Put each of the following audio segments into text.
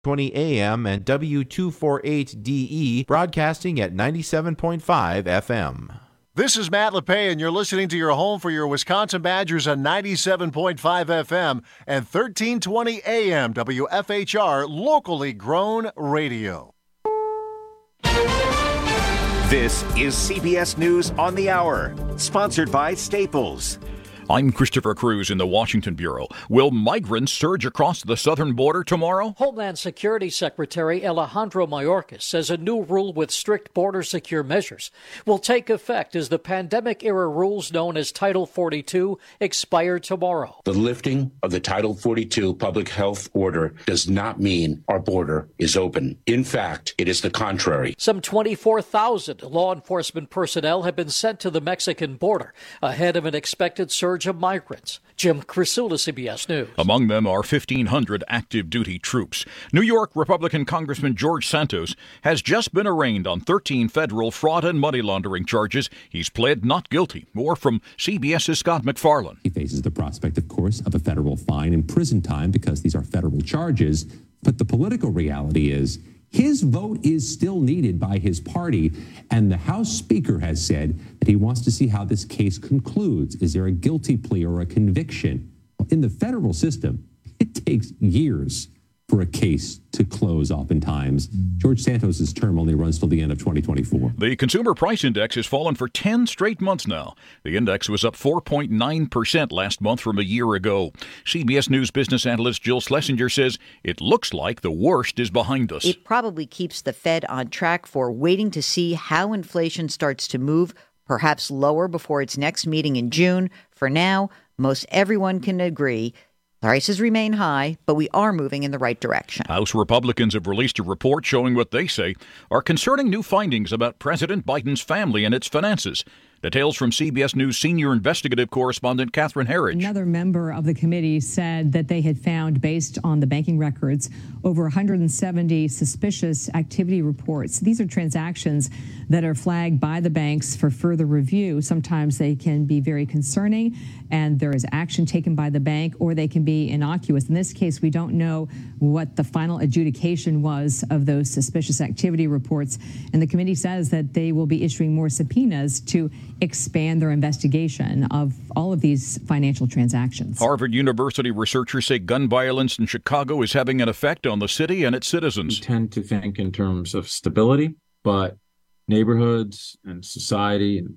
20 AM and W248DE broadcasting at 97.5 FM. This is Matt LePay, and you're listening to your home for your Wisconsin Badgers on 97.5 FM and 1320 AM WFHR, locally grown radio. This is CBS News on the Hour, sponsored by Staples. I'm Christopher Cruz in the Washington Bureau. Will migrants surge across the southern border tomorrow? Homeland Security Secretary Alejandro Mayorkas says a new rule with strict border secure measures will take effect as the pandemic-era rules known as Title 42 expire tomorrow. The lifting of the Title 42 public health order does not mean our border is open. In fact, it is the contrary. Some 24,000 law enforcement personnel have been sent to the Mexican border ahead of an expected surge of migrants. Jim Crisula, CBS News. Among them are 1,500 active duty troops. New York Republican Congressman George Santos has just been arraigned on 13 federal fraud and money laundering charges. He's pled not guilty. More from CBS's Scott McFarland. He faces the prospect, of course, of a federal fine and prison time because these are federal charges. But the political reality is his vote is still needed by his party, and the House Speaker has said that he wants to see how this case concludes. Is there a guilty plea or a conviction? Well, in the federal system, it takes years for a case to close oftentimes. George Santos' term only runs till the end of 2024. The Consumer Price Index has fallen for 10 straight months now. The index was up 4.9% last month from a year ago. CBS News business analyst Jill Schlesinger says it looks like the worst is behind us. It probably keeps the Fed on track for waiting to see how inflation starts to move, perhaps lower before its next meeting in June. For now, most everyone can agree prices remain high, but we are moving in the right direction. House Republicans have released a report showing what they say are concerning new findings about President Biden's family and its finances. Details from CBS News senior investigative correspondent Catherine Herridge. Another member of the committee said that they had found, based on the banking records, over 170 suspicious activity reports. These are transactions that are flagged by the banks for further review. Sometimes they can be very concerning and there is action taken by the bank, or they can be innocuous. In this case, we don't know what the final adjudication was of those suspicious activity reports. And the committee says that they will be issuing more subpoenas to expand their investigation of all of these financial transactions. Harvard University researchers say gun violence in Chicago is having an effect on the city and its citizens. We tend to think in terms of stability, but neighborhoods and society and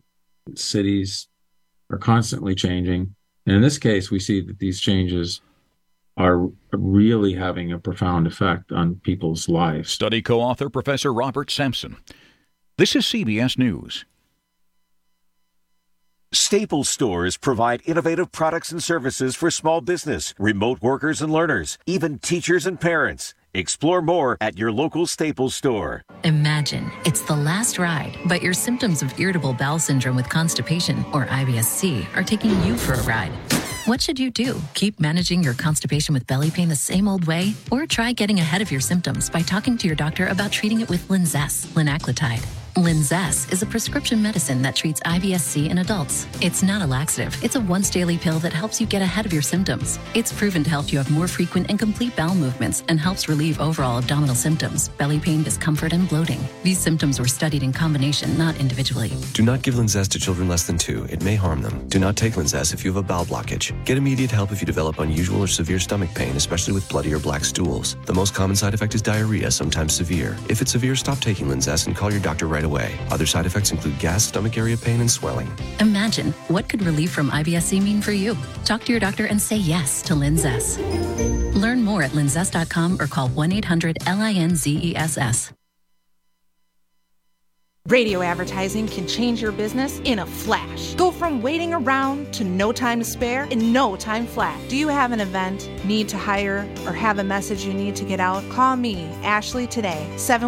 cities are constantly changing. And in this case, we see that these changes are really having a profound effect on people's lives. Study co-author Professor Robert Sampson. This is CBS News. Staples stores provide innovative products and services for small business, remote workers and learners, even teachers and parents. Explore more at your local Staples store. Imagine it's the last ride, but your symptoms of irritable bowel syndrome with constipation, or IBS-C, are taking you for a ride. What should you do? Keep managing your constipation with belly pain the same old way? Or try getting ahead of your symptoms by talking to your doctor about treating it with Linzess, linaclotide. Linzess is a prescription medicine that treats IBS-C in adults. It's not a laxative. It's a once-daily pill that helps you get ahead of your symptoms. It's proven to help you have more frequent and complete bowel movements and helps relieve overall abdominal symptoms, belly pain, discomfort, and bloating. These symptoms were studied in combination, not individually. Do not give Linzess to children less than 2. It may harm them. Do not take Linzess if you have a bowel blockage. Get immediate help if you develop unusual or severe stomach pain, especially with bloody or black stools. The most common side effect is diarrhea, sometimes severe. If it's severe, stop taking Linzess and call your doctor right away. Other side effects include gas, stomach area pain, and swelling. Imagine, what could relief from IBS-C mean for you? Talk to your doctor and say yes to Linzess. Learn more at linzess.com or call 1-800-LINZESS. Radio advertising can change your business in a flash. Go from waiting around to no time to spare in no time flat. Do you have an event, need to hire, or have a message you need to get out? Call me, Ashley, today,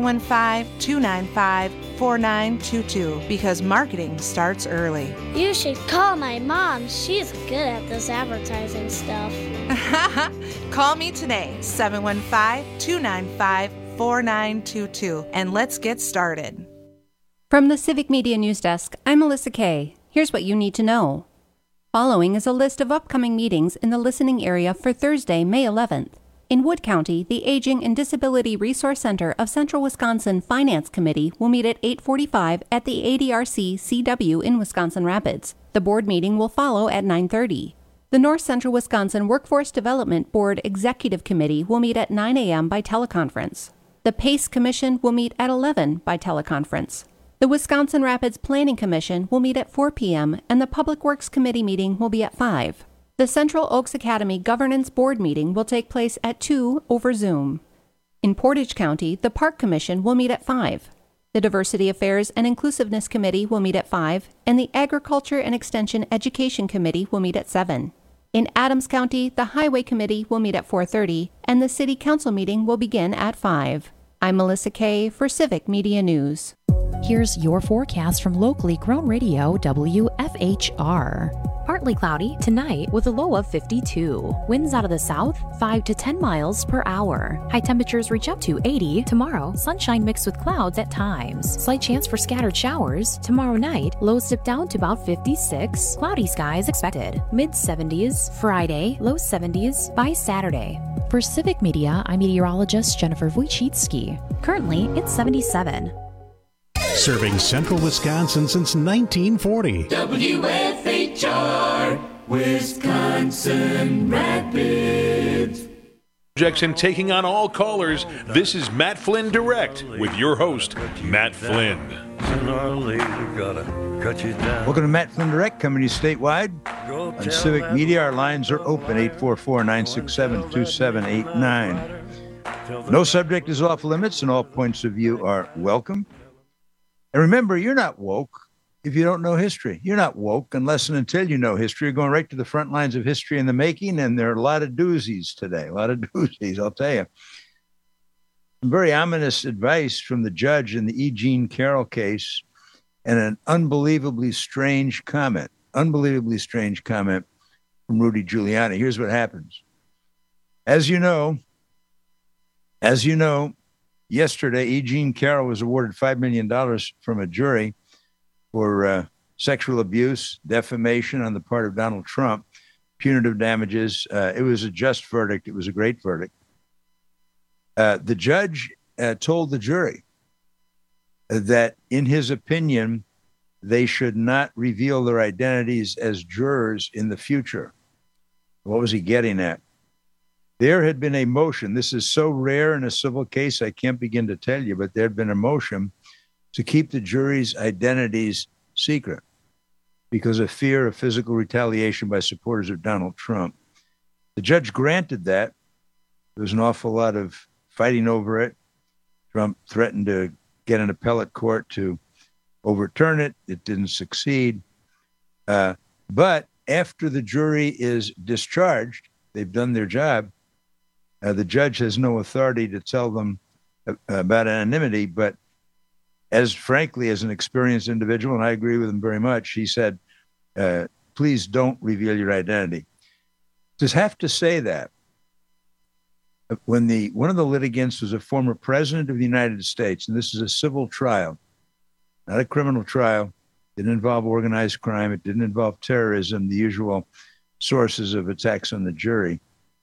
715-295-4922, because marketing starts early. You should call my mom. She's good at this advertising stuff. Call me today, 715-295-4922, and let's get started. From the Civic Media News Desk, I'm Melissa Kay. Here's what you need to know. Following is a list of upcoming meetings in the listening area for Thursday, May 11th. In Wood County, the Aging and Disability Resource Center of Central Wisconsin Finance Committee will meet at 8:45 at the ADRC CW in Wisconsin Rapids. The board meeting will follow at 9:30. The North Central Wisconsin Workforce Development Board Executive Committee will meet at 9 a.m. by teleconference. The PACE Commission will meet at 11 by teleconference. The Wisconsin Rapids Planning Commission will meet at 4 p.m. and the Public Works Committee meeting will be at 5. The Central Oaks Academy Governance Board meeting will take place at 2 over Zoom. In Portage County, the Park Commission will meet at 5. The Diversity Affairs and Inclusiveness Committee will meet at 5, and the Agriculture and Extension Education Committee will meet at 7. In Adams County, the Highway Committee will meet at 4:30, and the City Council meeting will begin at 5. I'm Melissa Kay for Civic Media News. Here's your forecast from locally grown radio WFHR. Partly cloudy tonight with a low of 52. Winds out of the south 5 to 10 miles per hour. High temperatures reach up to 80 tomorrow. Sunshine mixed with clouds at times. Slight chance for scattered showers. Tomorrow night, lows dip down to about 56. Cloudy skies expected. Mid 70s Friday, low 70s by Saturday. For Civic Media, I'm meteorologist Jennifer Wojcicki. Currently, it's 77. Serving Central Wisconsin since 1940. WFHR, Wisconsin Rapids. And taking on all callers, this is Matt Flynn Direct with your host, Matt Flynn. Welcome to Matt Flynn Direct, coming to you statewide on Civic Media. Our lines are open, 844-967-2789. No subject is off limits, and all points of view are welcome. And remember, you're not woke if you don't know history. You're not woke unless and until you know history. You're going right to the front lines of history in the making, and there are a lot of doozies today, a lot of doozies, I'll tell you. Some very ominous advice from the judge in the E. Jean Carroll case, and an unbelievably strange comment from Rudy Giuliani. Here's what happens. As you know, yesterday, E. Jean Carroll was awarded $5 million from a jury for sexual abuse, defamation on the part of Donald Trump, punitive damages. It was a just verdict. It was a great verdict. The judge told the jury that, in his opinion, they should not reveal their identities as jurors in the future. What was he getting at? There had been a motion. This is so rare in a civil case, I can't begin to tell you, but there had been a motion to keep the jury's identities secret because of fear of physical retaliation by supporters of Donald Trump. The judge granted that. There was an awful lot of fighting over it. Trump threatened to get an appellate court to overturn it. It didn't succeed. But after the jury is discharged, they've done their job. The judge has no authority to tell them about anonymity, but frankly, as an experienced individual, and I agree with him very much, he said, please don't reveal your identity. Just have to say that. When one of the litigants was a former president of the United States, and this is a civil trial, not a criminal trial, didn't involve organized crime, it didn't involve terrorism, the usual sources of attacks on the jury,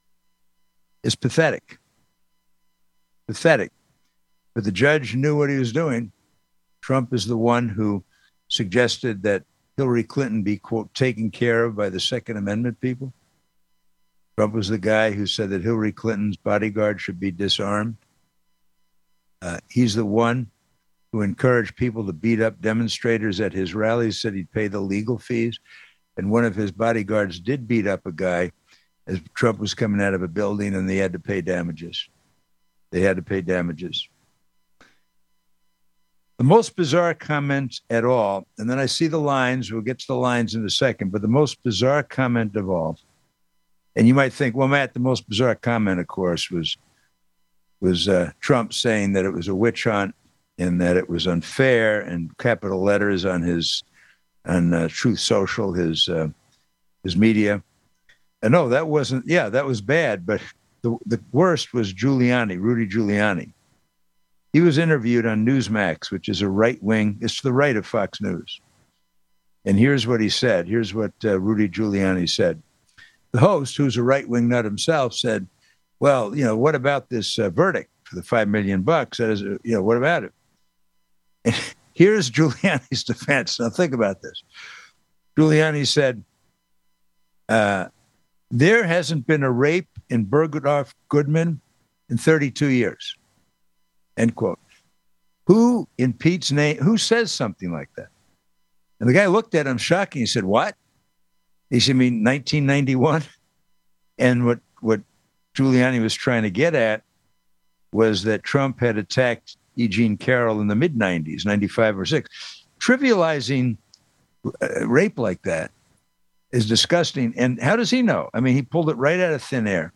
is pathetic. Pathetic. But the judge knew what he was doing. Trump is the one who suggested that Hillary Clinton be, quote, taken care of by the Second Amendment people. Trump was the guy who said that Hillary Clinton's bodyguard should be disarmed. He's the one who encouraged people to beat up demonstrators at his rallies, said he'd pay the legal fees. And one of his bodyguards did beat up a guy as Trump was coming out of a building, and they had to pay damages. They had to pay damages. The most bizarre comment at all, and then I see the lines, we'll get to the lines in a second, but the most bizarre comment of all, and you might think, well, Matt, the most bizarre comment, of course, was Trump saying that it was a witch hunt and that it was unfair, and capital letters on Truth Social, his media. And no, that wasn't, that was bad, but the worst was Giuliani, Rudy Giuliani. He was interviewed on Newsmax, which is a right-wing, it's to the right of Fox News. And here's what he said. Here's what Rudy Giuliani said. The host, who's a right-wing nut himself, said, well, what about this verdict for the $5 million? That is, what about it? And here's Giuliani's defense. Now think about this. Giuliani said, there hasn't been a rape in Bergdorf Goodman in 32 years. End quote. Who in Pete's name, who says something like that? And the guy looked at him shocking. He said, what? He said, 1991? And what Giuliani was trying to get at was that Trump had attacked E. Jean Carroll in the mid-90s, 95 or 6. Trivializing rape like that is disgusting. And how does he know? I mean, he pulled it right out of thin air.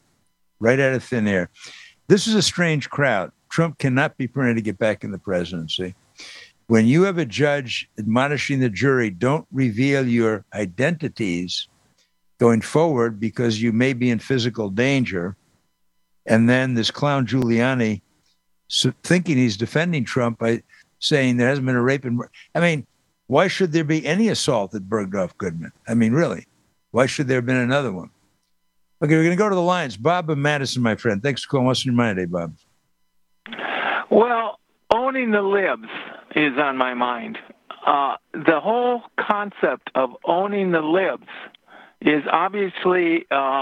This is a strange crowd. Trump cannot be permitted to get back in the presidency. When you have a judge admonishing the jury, don't reveal your identities going forward because you may be in physical danger. And then this clown Giuliani thinking he's defending Trump by saying there hasn't been a rape. Why should there be any assault at Bergdorf Goodman? I mean, really, why should there have been another one? Okay, we're going to go to the lines. Bob and Madison, my friend. Thanks for calling. What's in your mind today, Bob? Well, owning the libs is on my mind. The whole concept of owning the libs is obviously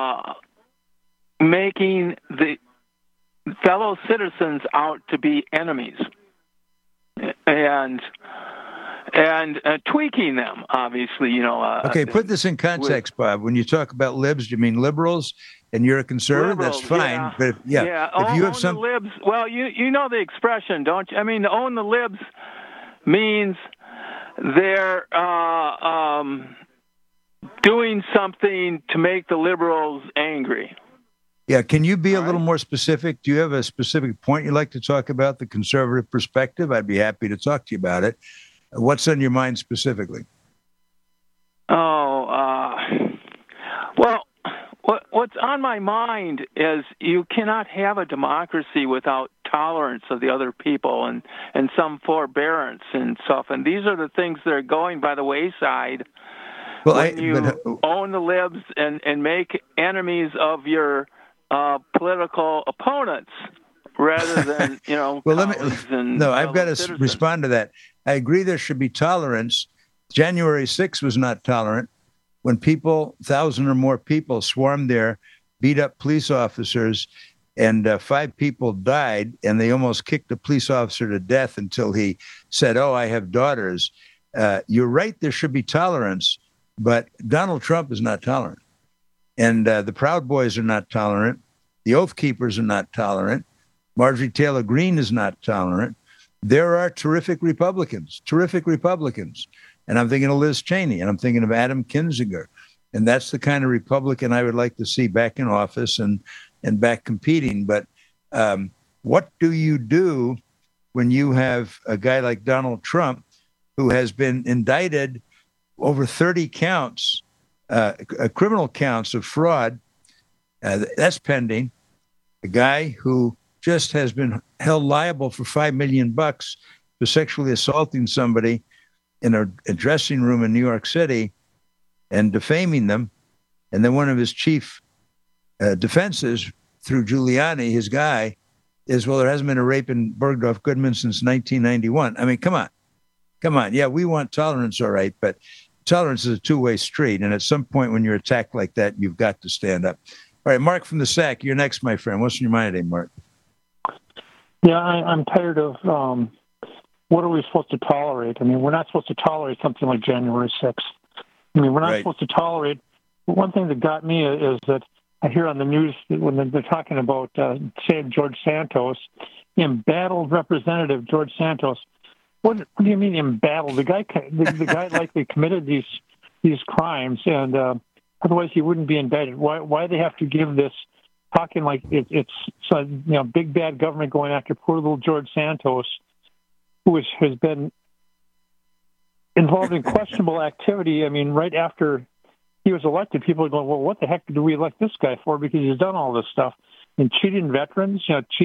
making the fellow citizens out to be enemies and tweaking them, obviously, Okay, put this in context, Bob. When you talk about libs, do you mean liberals? And you're a conservative? Liberals, that's fine. Yeah. But if you have some the libs, well, you know the expression, don't you? I mean, to own the libs means they're doing something to make the liberals angry. Yeah, can you be a little more specific? Do you have a specific point you'd like to talk about, the conservative perspective? I'd be happy to talk to you about it. What's on your mind specifically? What's on my mind is you cannot have a democracy without tolerance of the other people and some forbearance and stuff. And these are the things that are going by the wayside when you own the libs and make enemies of your political opponents rather than, well, I've got to respond to that. I agree there should be tolerance. January 6th was not tolerant. When 1,000 or more people swarmed there, beat up police officers, and 5 people died, and they almost kicked a police officer to death until he said, I have daughters. You're right, there should be tolerance, but Donald Trump is not tolerant. And the Proud Boys are not tolerant. The Oath Keepers are not tolerant. Marjorie Taylor Greene is not tolerant. There are terrific Republicans. And I'm thinking of Liz Cheney, and I'm thinking of Adam Kinzinger. And that's the kind of Republican I would like to see back in office and back competing. But what do you do when you have a guy like Donald Trump who has been indicted over 30 counts, criminal counts of fraud? That's pending. A guy who just has been held liable for $5 million for sexually assaulting somebody in a dressing room in New York City and defaming them. And then one of his chief defenses through Giuliani, his guy, is, well, there hasn't been a rape in Bergdorf Goodman since 1991. I mean, come on. Yeah, we want tolerance, all right, but tolerance is a two-way street. And at some point when you're attacked like that, you've got to stand up. All right, Mark from the SAC, you're next, my friend. What's in your mind today, Mark? Yeah, I'm tired of what are we supposed to tolerate? I mean, we're not supposed to tolerate something like January 6th. I mean, we're not supposed to tolerate. One thing that got me is that I hear on the news when they're talking about, say, George Santos, embattled Representative George Santos. What do you mean embattled? The guy likely committed these crimes, and otherwise he wouldn't be indicted. Why they have to give this talking like it's big bad government going after poor little George Santos, who has been involved in questionable activity. I mean, right after he was elected, people are going, well, what the heck do we elect this guy for? Because he's done all this stuff and cheating veterans.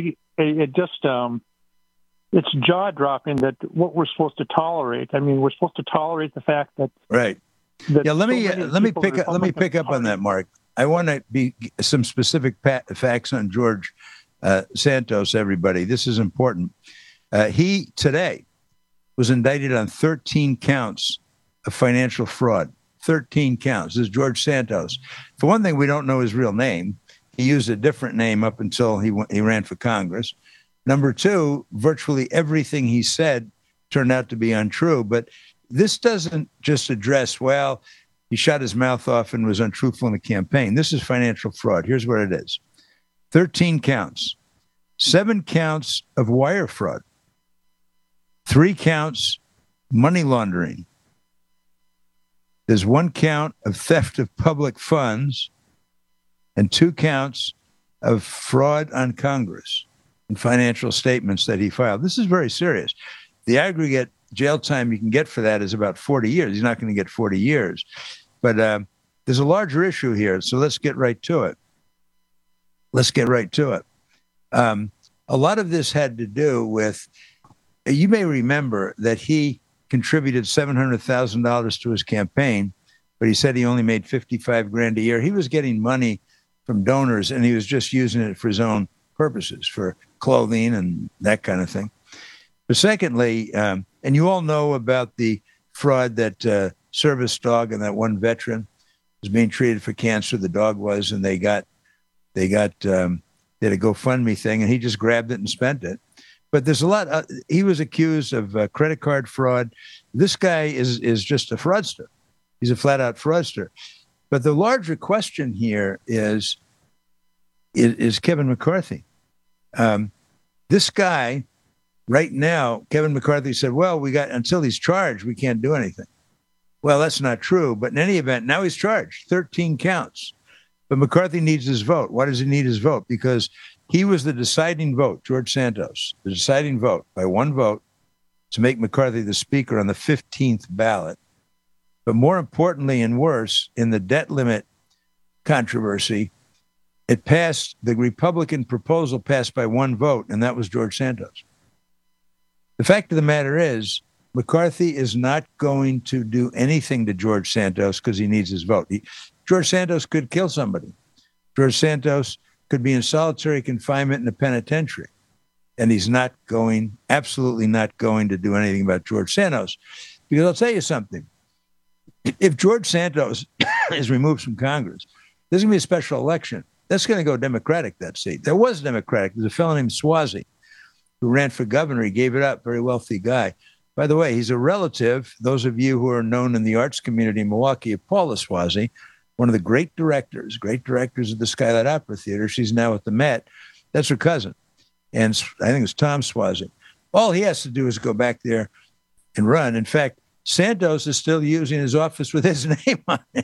It's jaw-dropping that what we're supposed to tolerate. I mean, we're supposed to tolerate the fact that let me pick up on that, Mark. I want to be some specific facts on George Santos, everybody. This is important. He today was indicted on 13 counts of financial fraud. 13 counts. This is George Santos. For one thing, we don't know his real name. He used a different name up until he ran for Congress. Number two, virtually everything he said turned out to be untrue. But this doesn't just address, well, he shot his mouth off and was untruthful in the campaign. This is financial fraud. Here's what it is. 13 counts. 7 counts of wire fraud. 3 counts money laundering. There's 1 count of theft of public funds and 2 counts of fraud on Congress and financial statements that he filed. This is very serious. The aggregate jail time you can get for that is about 40 years. He's not going to get 40 years. But there's a larger issue here, so let's get right to it. A lot of this had to do with, you may remember that he contributed $700,000 to his campaign, but he said he only made $55,000 a year. He was getting money from donors, and he was just using it for his own purposes, for clothing and that kind of thing. But secondly, and you all know about the fraud that service dog and that one veteran was being treated for cancer. The dog was, and they did a GoFundMe thing, and he just grabbed it and spent it. But there's a lot. He was accused of credit card fraud. This guy is just a fraudster. He's a flat-out fraudster. But the larger question here is Kevin McCarthy. This guy, right now, Kevin McCarthy said, well, until he's charged, we can't do anything. Well, that's not true. But in any event, now he's charged, 13 counts. But McCarthy needs his vote. Why does he need his vote? Because he was the deciding vote, George Santos, the deciding vote by 1 vote to make McCarthy the speaker on the 15th ballot. But more importantly and worse, in the debt limit controversy, it passed, the Republican proposal passed by 1 vote, and that was George Santos. The fact of the matter is, McCarthy is not going to do anything to George Santos because he needs his vote. George Santos could kill somebody. George Santos could be in solitary confinement in a penitentiary. And he's absolutely not going to do anything about George Santos. Because I'll tell you something. If George Santos is removed from Congress, there's going to be a special election. That's going to go Democratic, that seat. There was Democratic. There's a fellow named Suozzi who ran for governor. He gave it up, very wealthy guy. By the way, he's a relative, those of you who are known in the arts community in Milwaukee, of Paula Suozzi, one of the great directors of the Skylight Opera Theater. She's now at the Met. That's her cousin. And I think it's Tom Suozzi. All he has to do is go back there and run. In fact, Santos is still using his office with his name on it.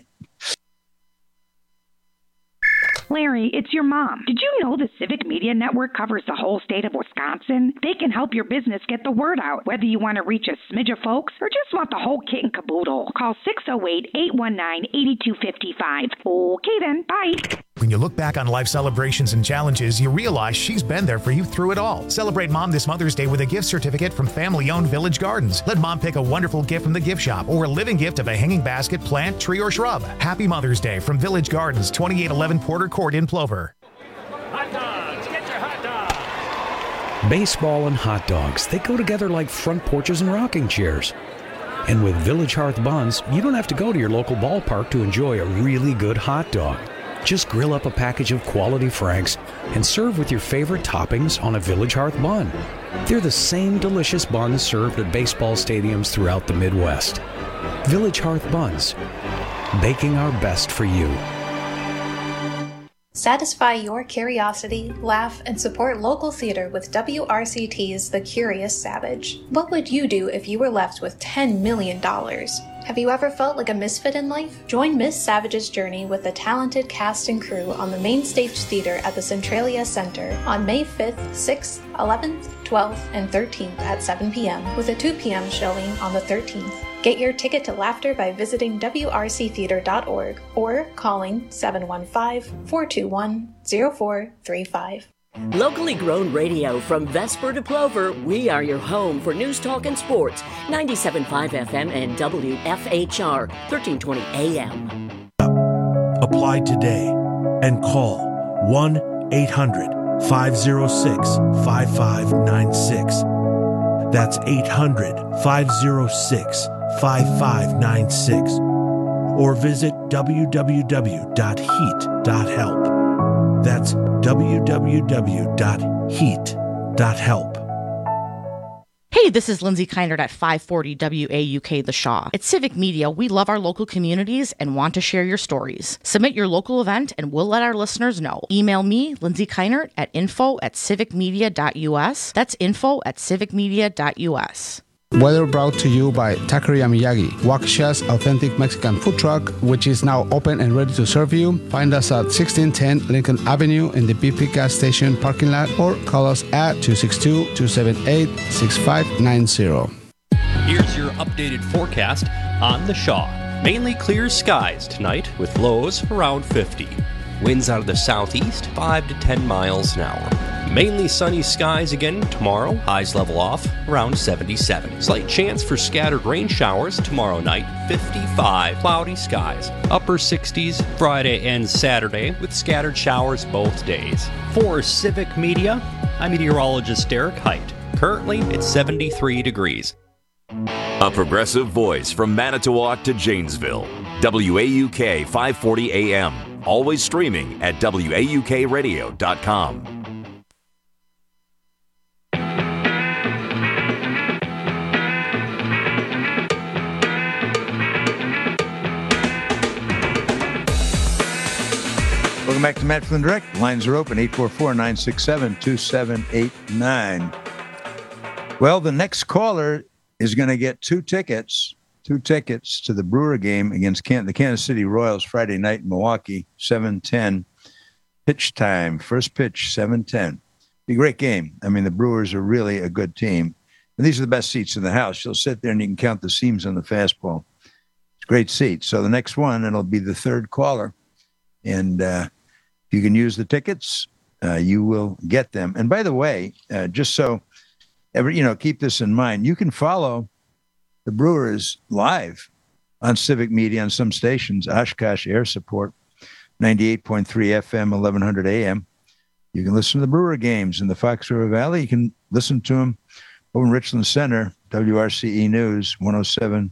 Larry, it's your mom. Did you know the Civic Media Network covers the whole state of Wisconsin? They can help your business get the word out, whether you want to reach a smidge of folks or just want the whole kit and caboodle. Call 608-819-8255. Okay then, bye. When you look back on life celebrations and challenges, you realize she's been there for you through it all. Celebrate Mom this Mother's Day with a gift certificate from family-owned Village Gardens. Let Mom pick a wonderful gift from the gift shop or a living gift of a hanging basket, plant, tree, or shrub. Happy Mother's Day from Village Gardens, 2811 Porter Court in Plover. Hot dogs, get your hot dogs. Baseball and hot dogs, they go together like front porches and rocking chairs. And with Village Hearth Buns, you don't have to go to your local ballpark to enjoy a really good hot dog. Just grill up a package of quality Franks and serve with your favorite toppings on a Village Hearth bun. They're the same delicious buns served at baseball stadiums throughout the Midwest. Village Hearth Buns, baking our best for you. Satisfy your curiosity, laugh, and support local theater with WRCT's The Curious Savage. What would you do if you were left with $10 million? Have you ever felt like a misfit in life? Join Miss Savage's journey with the talented cast and crew on the main stage theater at the Centralia Center on May 5th, 6th, 11th, 12th, and 13th at 7 p.m. with a 2 p.m. showing on the 13th. Get your ticket to laughter by visiting wrctheater.org or calling 715-421-0435. Locally grown radio from Vesper to Plover, we are your home for news, talk, and sports. 97.5 FM and WFHR, 1320 AM. Apply today and call 1-800-506-5596. That's 800-506-5596. Or visit www.heat.help. That's www.heat.help. Hey, this is Lindsay Keinert at 540 WAUK The Shaw. At Civic Media, we love our local communities and want to share your stories. Submit your local event and we'll let our listeners know. Email me, Lindsay Keinert, at info@civicmedia.us. That's info@civicmedia.us. Weather brought to you by Taqueria Miyagi, Waukesha's authentic Mexican food truck, which is now open and ready to serve you. Find us at 1610 Lincoln Avenue in the BP gas station parking lot, or call us at 262-278-6590. Here's your updated forecast on the Shaw. Mainly clear skies tonight with lows around 50. Winds out of the southeast 5 to 10 miles an hour. Mainly sunny skies again tomorrow, highs level off around 77. Slight chance for scattered rain showers tomorrow night, 55. Cloudy skies, upper 60s Friday and Saturday with scattered showers both days. For Civic Media, I'm meteorologist Derek Height. Currently, it's 73 degrees. A progressive voice from Manitowoc to Janesville. WAUK 540 AM. Always streaming at WAUKradio.com. Welcome back to Matt Flynn Direct. Lines are open, 844-967-2789. Well, the next caller is going to get two tickets to the Brewer game against the Kansas City Royals Friday night in Milwaukee, 7:10 pitch time. First pitch, 7:10. Be a great game. I mean, the Brewers are really a good team. And these are the best seats in the house. You'll sit there and you can count the seams on the fastball. It's great seats. So the next one, it'll be the third caller. And if you can use the tickets, you will get them. And by the way, just so keep this in mind, you can follow the Brewers live on Civic Media on some stations, Oshkosh Air Support, 98.3 FM, 1100 AM. You can listen to the Brewer games in the Fox River Valley. You can listen to them over in Richland Center, WRCE News, 107.7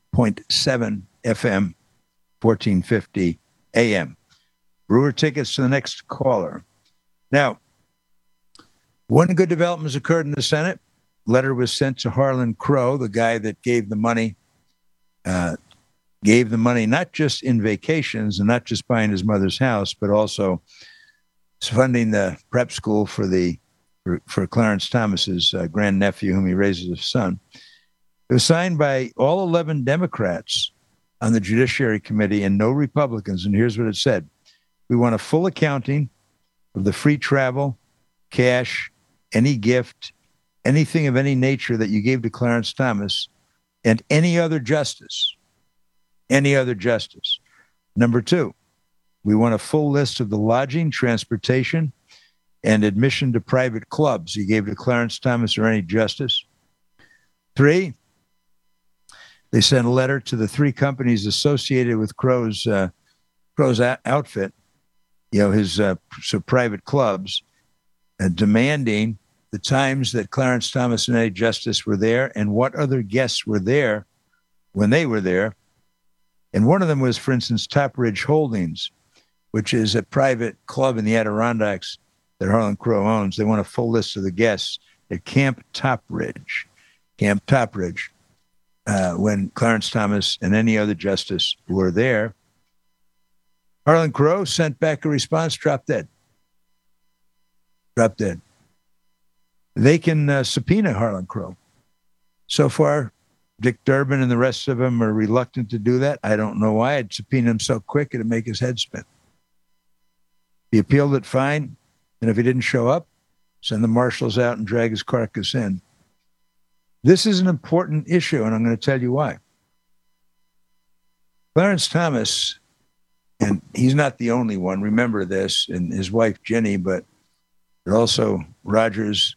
FM, 1450 AM. Brewer tickets to the next caller. Now, one good development has occurred in the Senate. Letter was sent to Harlan Crow, the guy that gave the money not just in vacations and not just buying his mother's house, but also funding the prep school for Clarence Thomas's grandnephew, whom he raises as a son. It was signed by all 11 Democrats on the Judiciary Committee and no Republicans. And here's what it said. We want a full accounting of the free travel, cash, any gift, anything of any nature that you gave to Clarence Thomas, and any other justice. Any other justice. Number 2, we want a full list of the lodging, transportation, and admission to private clubs you gave to Clarence Thomas or any justice. 3, they sent a letter to the 3 companies associated with Crow's outfit, his private clubs, demanding the times that Clarence Thomas and Eddie Justice were there and what other guests were there when they were there. And one of them was, for instance, Top Ridge Holdings, which is a private club in the Adirondacks that Harlan Crow owns. They want a full list of the guests at Camp Top Ridge, when Clarence Thomas and any other justice were there. Harlan Crow sent back a response, drop dead. They can subpoena Harlan Crow. So far, Dick Durbin and the rest of them are reluctant to do that. I don't know why. I'd subpoena him so quick it'd make his head spin. He appealed it, fine. And if he didn't show up, send the marshals out and drag his carcass in. This is an important issue, and I'm going to tell you why. Clarence Thomas, and he's not the only one, remember this, and his wife Jenny, but also Roberts,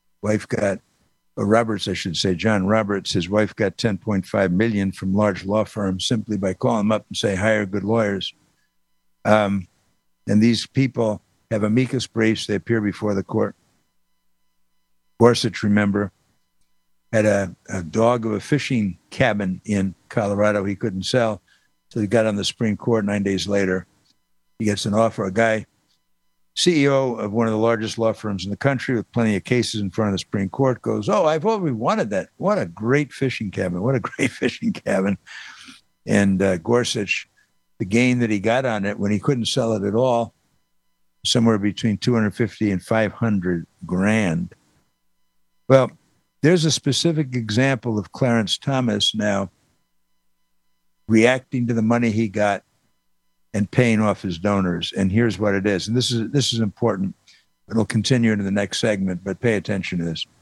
I should say, John Roberts, his wife got $10.5 million from large law firms simply by calling them up and say, hire good lawyers. And these people have amicus briefs. They appear before the court. Gorsuch, remember, had a dog of a fishing cabin in Colorado he couldn't sell. So he got on the Supreme Court 9 days later. He gets an offer. A guy, CEO of one of the largest law firms in the country with plenty of cases in front of the Supreme Court, goes, "Oh, I've always wanted that. What a great fishing cabin. What a great fishing cabin." And Gorsuch, the gain that he got on it when he couldn't sell it at all, somewhere between $250 and $500,000. Well, there's a specific example of Clarence Thomas now reacting to the money he got and paying off his donors. And here's what it is. And this is important. It'll continue into the next segment, but pay attention to this.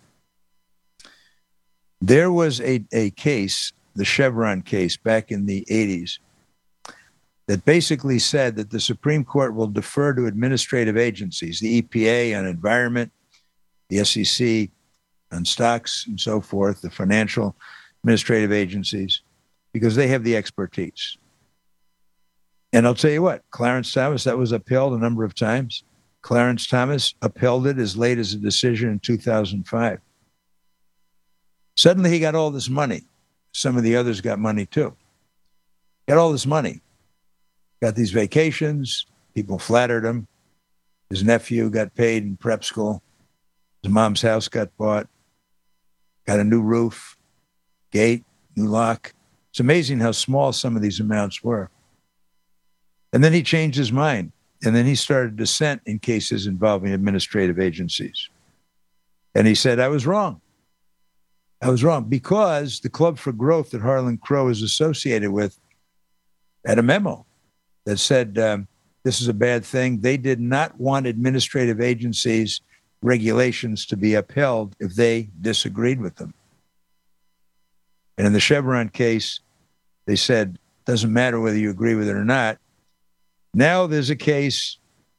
There was a case, the Chevron case back in the 80s, that basically said that the Supreme Court will defer to administrative agencies, the EPA on environment, the SEC on stocks and so forth, the financial administrative agencies, because they have the expertise. And I'll tell you what, Clarence Thomas, that was upheld a number of times. Clarence Thomas upheld it as late as a decision in 2005. Suddenly he got all this money. Some of the others got money too. Got all this money. Got these vacations. People flattered him. His nephew got paid in prep school. His mom's house got bought. Got a new roof, gate, new lock. It's amazing how small some of these amounts were. And then he changed his mind. And then he started dissent in cases involving administrative agencies. And he said, I was wrong. I was wrong because the Club for Growth that Harlan Crow is associated with had a memo that said this is a bad thing. They did not want administrative agencies' regulations to be upheld if they disagreed with them. And in the Chevron case, they said, doesn't matter whether you agree with it or not. Now there's a case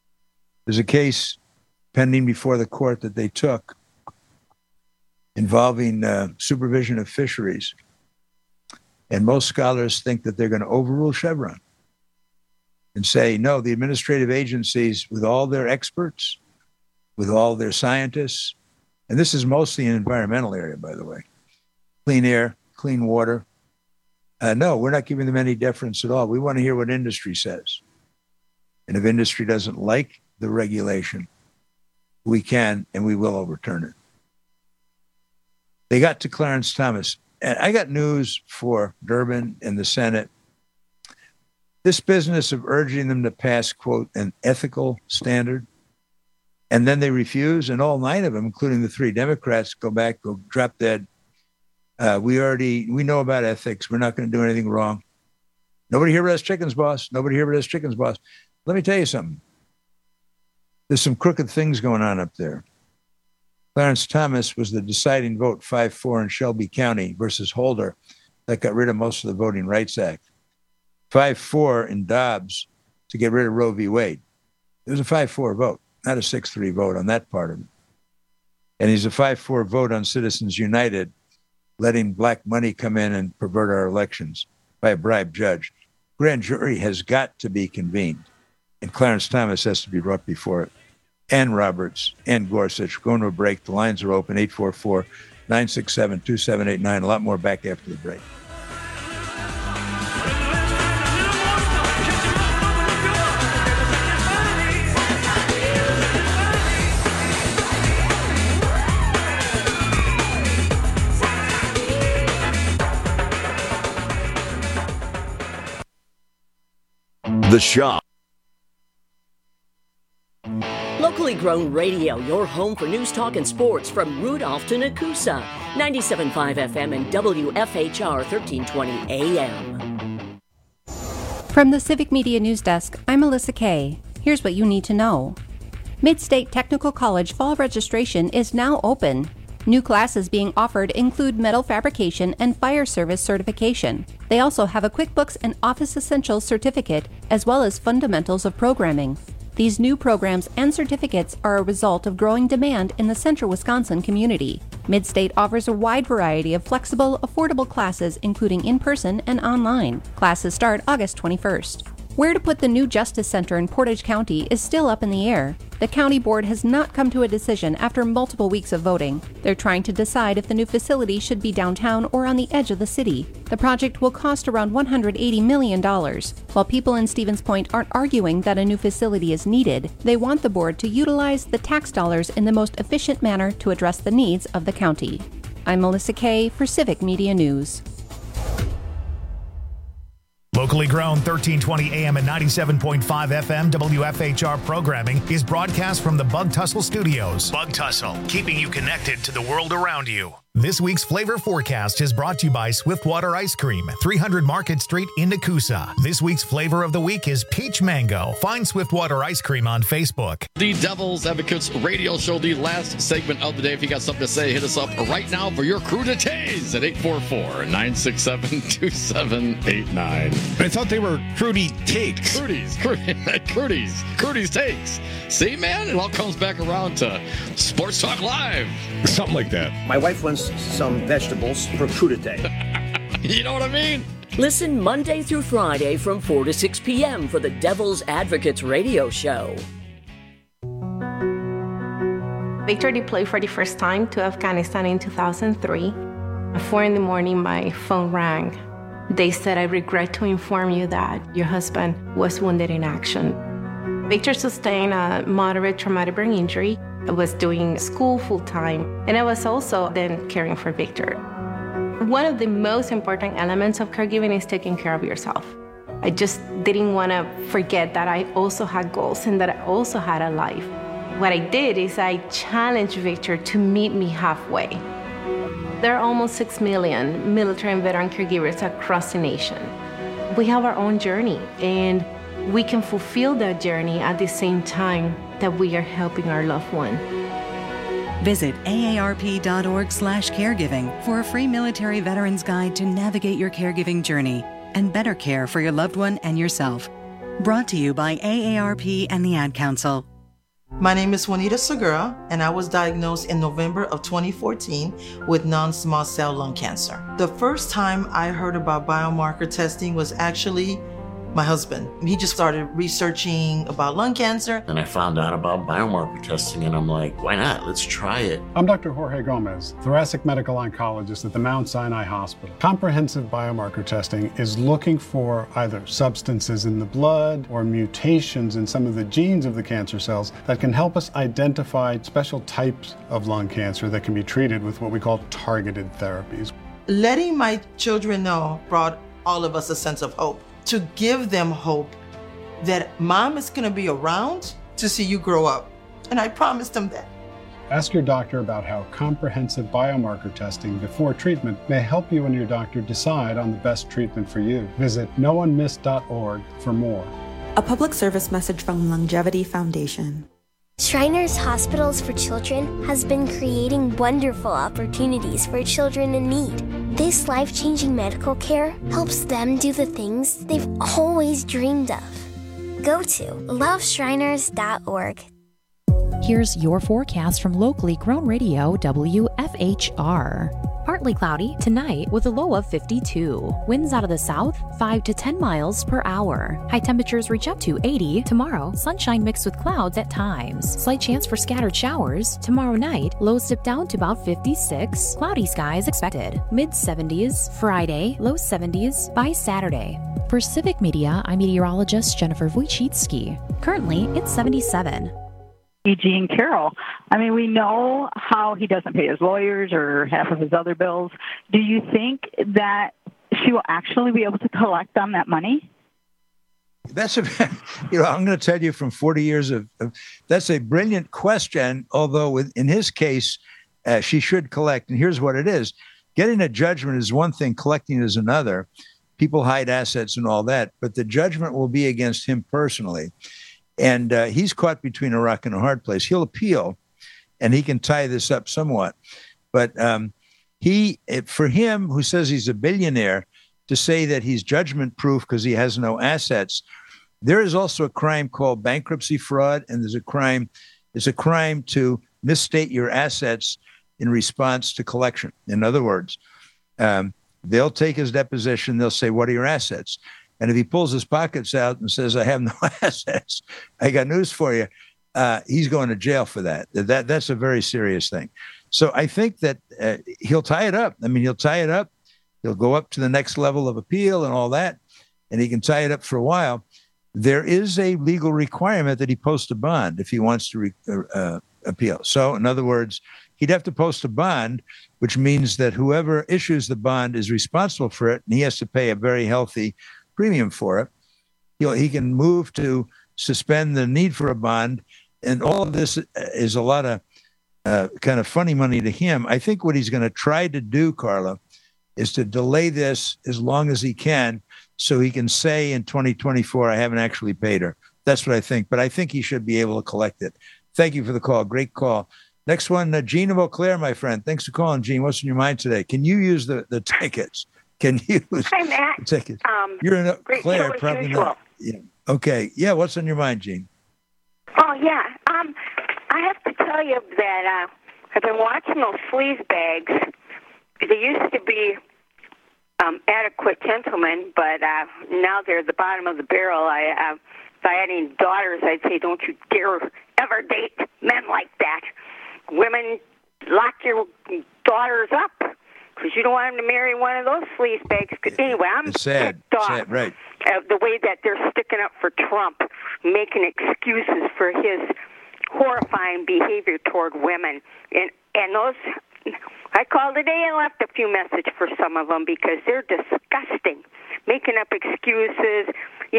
pending before the court that they took involving supervision of fisheries. And most scholars think that they're going to overrule Chevron and say, no, the administrative agencies, with all their experts, with all their scientists, and this is mostly an environmental area, by the way, clean air, clean water. No, we're not giving them any deference at all. We want to hear what industry says. And if industry doesn't like the regulation, we can and we will overturn it. They got to Clarence Thomas. And I got news for Durbin and the Senate. This business of urging them to pass, quote, an ethical standard, and then they refuse, and all 9 of them, including the 3 Democrats, go drop dead. We know about ethics. We're not going to do anything wrong. Nobody here has chickens, boss. Nobody here has chickens, boss. Let me tell you something. There's some crooked things going on up there. Clarence Thomas was the deciding vote, 5-4 in Shelby County versus Holder, that got rid of most of the Voting Rights Act. 5-4 in Dobbs to get rid of Roe v. Wade. It was a 5-4 vote, not a 6-3 vote on that part of it. And he's a 5-4 vote on Citizens United, letting black money come in and pervert our elections by a bribed judge. Grand jury has got to be convened, and Clarence Thomas has to be brought before it. And Roberts and Gorsuch. We're going to a break. The lines are open, 844-967-2789. A lot more back after the break. The Shop. Locally grown radio, your home for news, talk, and sports from Rudolph to Nakusa. 97.5 FM and WFHR 1320 AM. From the Civic Media News Desk, I'm Melissa Kay. Here's what you need to know. Mid-State Technical College fall registration is now open. New classes being offered include metal fabrication and fire service certification. They also have a QuickBooks and Office Essentials certificate, as well as fundamentals of programming. These new programs and certificates are a result of growing demand in the central Wisconsin community. Mid-State offers a wide variety of flexible, affordable classes, including in-person and online. Classes start August 21st. Where to put the new Justice Center in Portage County is still up in the air. The county board has not come to a decision after multiple weeks of voting. They're trying to decide if the new facility should be downtown or on the edge of the city. The project will cost around $180 million. While people in Stevens Point aren't arguing that a new facility is needed, they want the board to utilize the tax dollars in the most efficient manner to address the needs of the county. I'm Melissa Kay for Civic Media News. Locally grown 1320 AM and 97.5 FM WFHR programming is broadcast from the Bug Tussle Studios. Bug Tussle, keeping you connected to the world around you. This week's flavor forecast is brought to you by Swiftwater Ice Cream, 300 Market Street in Nakusa. This week's flavor of the week is Peach Mango. Find Swiftwater Ice Cream on Facebook. The Devil's Advocates radio show, the last segment of the day. If you got something to say, hit us up right now for your cruditays at 844-967-2789. I thought they were Crudy Takes. Crudy's Takes. See, man, it all comes back around to Sports Talk Live. Something like that. My wife wants some vegetables for crudité. You know what I mean? Listen Monday through Friday from 4 to 6 p.m. for the Devil's Advocates radio show. Victor deployed for the first time to Afghanistan in 2003. At 4 a.m, my phone rang. They said, "I regret to inform you that your husband was wounded in action." Victor sustained a moderate traumatic brain injury. I was doing school full-time, and I was also then caring for Victor. One of the most important elements of caregiving is taking care of yourself. I just didn't want to forget that I also had goals and that I also had a life. What I did is I challenged Victor to meet me halfway. There are almost 6 million military and veteran caregivers across the nation. We have our own journey, and we can fulfill that journey at the same time that we are helping our loved one. Visit aarp.org/caregiving for a free military veterans guide to navigate your caregiving journey and better care for your loved one and yourself. Brought to you by AARP and the Ad Council. My name is Juanita Segura, and I was diagnosed in November of 2014 with non-small cell lung cancer. The first time I heard about biomarker testing was actually my husband. He just started researching about lung cancer. And I found out about biomarker testing, and I'm like, why not? Let's try it. I'm Dr. Jorge Gomez, thoracic medical oncologist at the Mount Sinai Hospital. Comprehensive biomarker testing is looking for either substances in the blood or mutations in some of the genes of the cancer cells that can help us identify special types of lung cancer that can be treated with what we call targeted therapies. Letting my children know brought all of us a sense of hope. To give them hope that mom is going to be around to see you grow up. And I promised them that. Ask your doctor about how comprehensive biomarker testing before treatment may help you and your doctor decide on the best treatment for you. Visit noonemiss.org for more. A public service message from Longevity Foundation. Shriners Hospitals for Children has been creating wonderful opportunities for children in need. This life-changing medical care helps them do the things they've always dreamed of. Go to loveshriners.org. Here's your forecast from locally grown radio WFHR. Partly cloudy tonight with a low of 52. Winds out of the south 5 to 10 miles per hour. High temperatures reach up to 80. Tomorrow, sunshine mixed with clouds at times. Slight chance for scattered showers. Tomorrow night, lows dip down to about 56. Cloudy skies expected. Mid-70s Friday, low 70s by Saturday. For Civic Media, I'm meteorologist Jennifer Wojcicki. Currently, it's 77. Eugene Carroll. I mean, we know how he doesn't pay his lawyers or half of his other bills. Do you think that she will actually be able to collect on that money? That's I'm going to tell you from 40 years of that's a brilliant question. Although in his case, she should collect. And here's what it is: getting a judgment is one thing, collecting is another. People hide assets and all that, but the judgment will be against him personally. And he's caught between a rock and a hard place. He'll appeal, and he can tie this up somewhat. But for him, who says he's a billionaire, to say that he's judgment-proof because he has no assets, there is also a crime called bankruptcy fraud, and there's a crime to misstate your assets in response to collection. In other words, they'll take his deposition. They'll say, "What are your assets?" And if he pulls his pockets out and says, I have no assets, I got news for you. He's going to jail for that. That's a very serious thing. So I think that he'll tie it up. I mean, he'll tie it up. He'll go up to the next level of appeal and all that, and he can tie it up for a while. There is a legal requirement that he post a bond if he wants to appeal. So, in other words, he'd have to post a bond, which means that whoever issues the bond is responsible for it, and he has to pay a very healthy premium for it. He can move to suspend the need for a bond, and all of this is a lot of kind of funny money to him. I think what he's going to try to do, Carla, is to delay this as long as he can so he can say in 2024, I haven't actually paid her. That's what I think. But I think he should be able to collect it. Thank you for the call. Great call. Next one, Gene of Eau Claire, my friend. Thanks for calling, Gene. What's in your mind today? Can you use the tickets? Can you use the tickets? You're in Eau Claire, probably not. Yeah. Okay. Yeah, what's on your mind, Gene? Oh, yeah. I have to tell you that I've been watching those sleaze bags. They used to be adequate gentlemen, but now they're at the bottom of the barrel. If I had any daughters, I'd say, don't you dare ever date men like that. Women, lock your daughters up because you don't want them to marry one of those sleaze bags. Anyway, I'm sad, right. The way that they're sticking up for Trump, making excuses for his horrifying behavior toward women. And those... I called today and left a few messages for some of them because they're disgusting, making up excuses,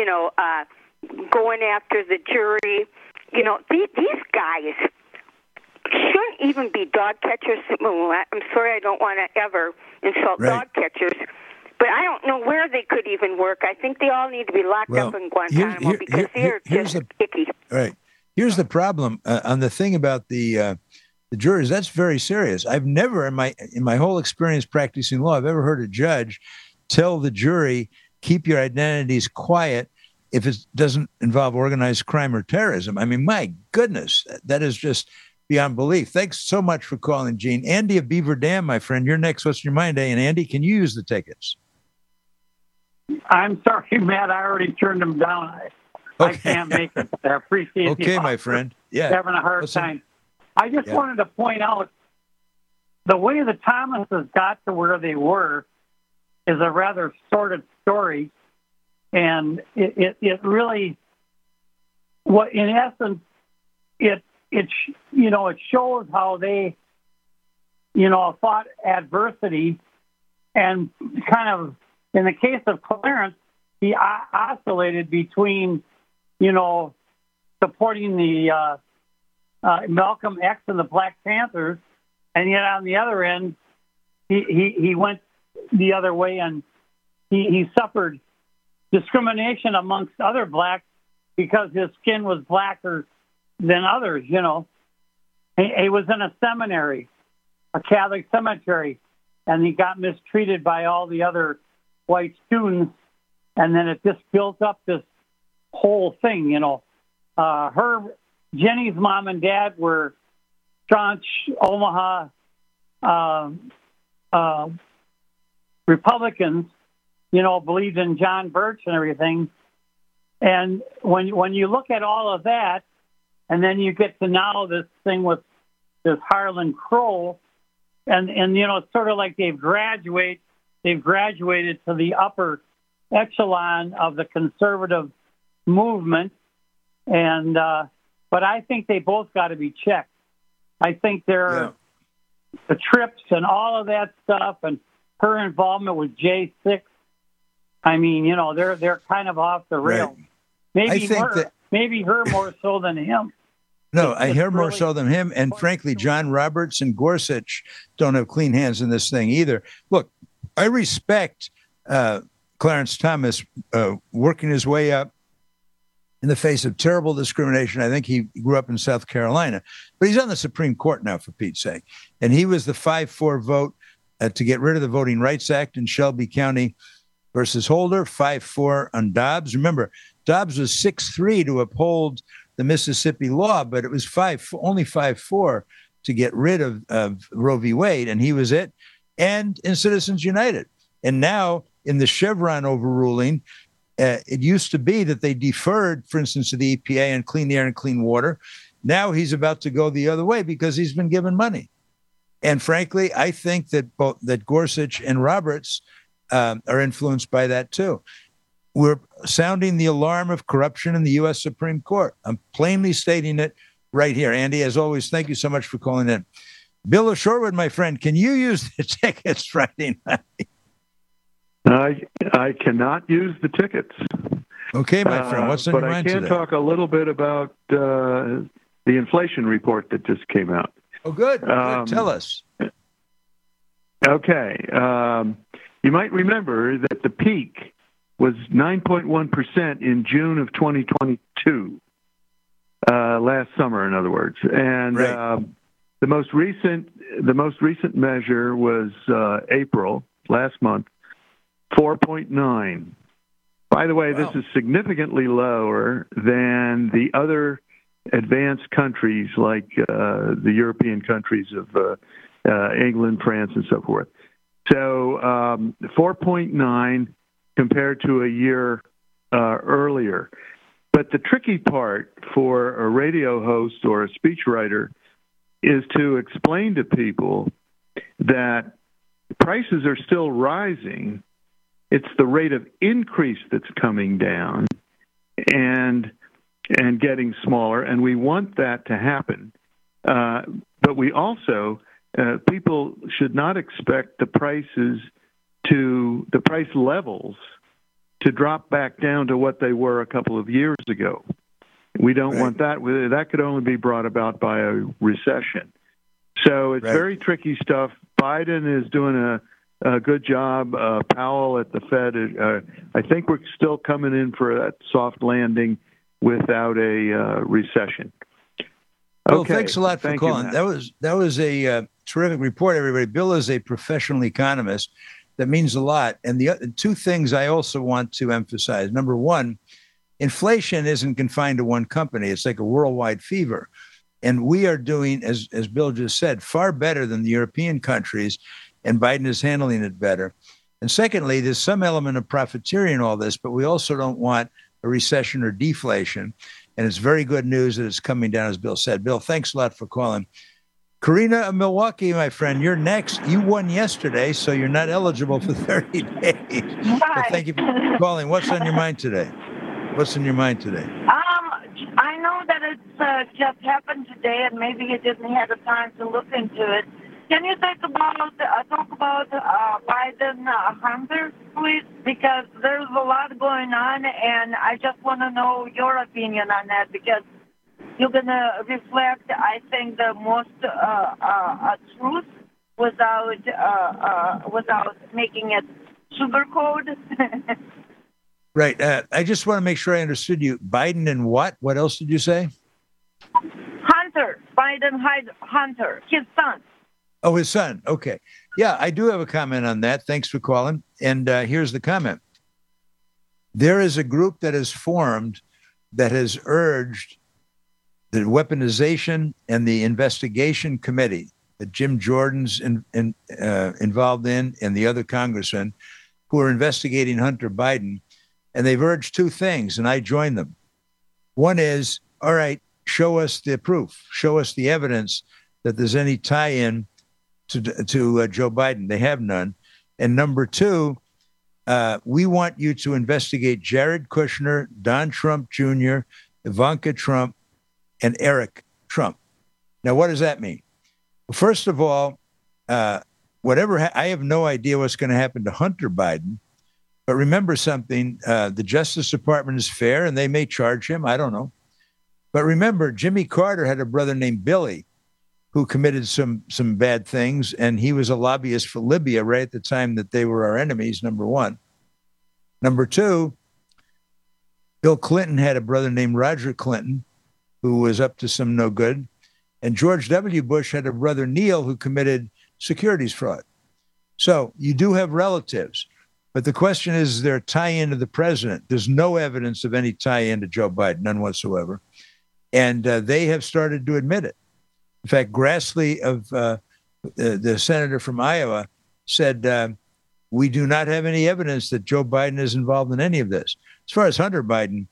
going after the jury. These guys shouldn't even be dog catchers. I'm sorry, I don't want to ever insult dog catchers, but I don't know where they could even work. I think they all need to be locked up in Guantanamo because they're just icky. Right. Here's the problem on the thing about the jurors. That's very serious. I've never, in my whole experience practicing law, I've ever heard a judge tell the jury, keep your identities quiet if it doesn't involve organized crime or terrorism. I mean, my goodness, that is just beyond belief. Thanks so much for calling, Gene. Andy of Beaver Dam, my friend, you're next. What's in your mind, And Andy, can you use the tickets? I'm sorry, Matt. I already turned them down. I can't make it. I appreciate it. Okay, my friend. Yeah. Having a hard time. I just wanted to point out the way the Thomases got to where they were is a rather sordid story. And it really, what in essence, it shows how they, fought adversity and kind of, in the case of Clarence, he oscillated between, supporting the Malcolm X and the Black Panthers, and yet on the other end, he went the other way, and he suffered discrimination amongst other blacks because his skin was blacker than others. He was in a seminary, a Catholic cemetery, and he got mistreated by all the other white students, and then it just built up this whole thing. Jenny's mom and dad were staunch Omaha Republicans, believed in John Birch and everything. And when you look at all of that, and then you get to now this thing with this Harlan Crow, and it's sort of like they've graduated to the upper echelon of the conservative movement, and but I think they both got to be checked. I think the trips and all of that stuff, and her involvement with J6. I mean, they're kind of off the rails. Right. Maybe her more so than him. No, I hear more so than him. And frankly, John Roberts and Gorsuch don't have clean hands in this thing either. Look, I respect Clarence Thomas working his way up in the face of terrible discrimination. I think he grew up in South Carolina, but he's on the Supreme Court now, for Pete's sake. And he was the 5-4 vote to get rid of the Voting Rights Act in Shelby County versus Holder, 5-4 on Dobbs. Remember, Dobbs was 6-3 to uphold the Mississippi law, but it was only 5-4 to get rid of Roe v. Wade, and he was it. And in Citizens United. And now in the Chevron overruling, It used to be that they deferred, for instance, to the EPA and clean air and clean water. Now he's about to go the other way because he's been given money. And frankly, I think that that Gorsuch and Roberts are influenced by that too. We're sounding the alarm of corruption in the U.S. Supreme Court. I'm plainly stating it right here. Andy, as always, thank you so much for calling in. Bill Shortwood, my friend, can you use the tickets Friday night? I cannot use the tickets. Okay, my friend, what's on your mind today? But I can talk a little bit about the inflation report that just came out. Oh, good. Tell us. Okay. You might remember that the peak was 9.1% in June of 2022, last summer, in other words. And the most recent measure was April, last month, 4.9. By the way, this is significantly lower than the other advanced countries like the European countries of England, France, and so forth. So 4.9 compared to a year earlier. But the tricky part for a radio host or a speechwriter is to explain to people that prices are still rising. It's the rate of increase that's coming down and getting smaller, and we want that to happen. But we also, people should not expect the price levels to drop back down to what they were a couple of years ago. We don't want that. That could only be brought about by a recession. So it's very tricky stuff. Biden is doing a good job. Powell at the Fed, I think we're still coming in for that soft landing without a recession. Well, thanks a lot for calling. That was a terrific report, everybody. Bill is a professional economist. That means a lot. And the two things I also want to emphasize. Number one, inflation isn't confined to one company. It's like a worldwide fever. And we are doing, as Bill just said, far better than the European countries, and Biden is handling it better. And secondly, there's some element of profiteering in all this, but we also don't want a recession or deflation. And it's very good news that it's coming down, as Bill said. Bill, thanks a lot for calling. Karina of Milwaukee, my friend, you're next. You won yesterday, so you're not eligible for 30 days. But thank you for calling. What's on your mind today? I know that it's just happened today, and maybe you didn't have the time to look into it. Can you talk about Biden-Hunter, please? Because there's a lot going on, and I just want to know your opinion on that, because you're going to reflect, I think, the most truth without making it sugarcoat. Right. I just want to make sure I understood you. Biden and what? What else did you say? Hunter, his son. Oh, his son. Okay. Yeah, I do have a comment on that. Thanks for calling. And here's the comment. There is a group that is formed that has urged the weaponization and the investigation committee that Jim Jordan's involved in, and the other congressmen who are investigating Hunter Biden. And they've urged two things, and I join them. One is, all right, show us the proof, show us the evidence that there's any tie-in to Joe Biden. They have none. And number two, we want you to investigate Jared Kushner, Don Trump Jr., Ivanka Trump, and Eric Trump. Now, what does that mean? Well, first of all, I have no idea what's going to happen to Hunter Biden. But remember something, the Justice Department is fair, and they may charge him. I don't know. But remember, Jimmy Carter had a brother named Billy who committed some bad things, and he was a lobbyist for Libya right at the time that they were our enemies, number one. Number two, Bill Clinton had a brother named Roger Clinton who was up to some no good. And George W. Bush had a brother, Neil, who committed securities fraud. So you do have relatives. But the question is there a tie-in to the president? There's no evidence of any tie-in to Joe Biden, none whatsoever. And they have started to admit it. In fact, Grassley, of the senator from Iowa, said, we do not have any evidence that Joe Biden is involved in any of this. As far as Hunter Biden,